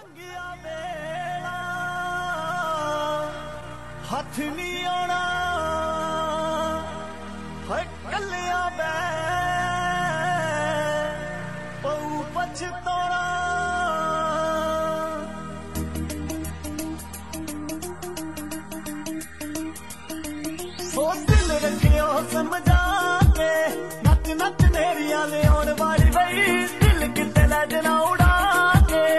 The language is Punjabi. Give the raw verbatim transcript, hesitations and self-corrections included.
ਲੰਘਿਆ ਵੇਲਾ ਹੱਥ ਨੀ ਆਉਣਾ ਹੈ ਕੱਲਿਆ ਬੈ ਪਊ ਪਛਤਾਉਣਾ ਸੋ ਦਿਲ ਰੱਖਿਓ ਸਮਝਾ ਕੇ ਨੱਚ ਨੱਚ ਨੇਰੀਆਂ ਲਿਆਉਣ ਵਾਲੀ ਬਈ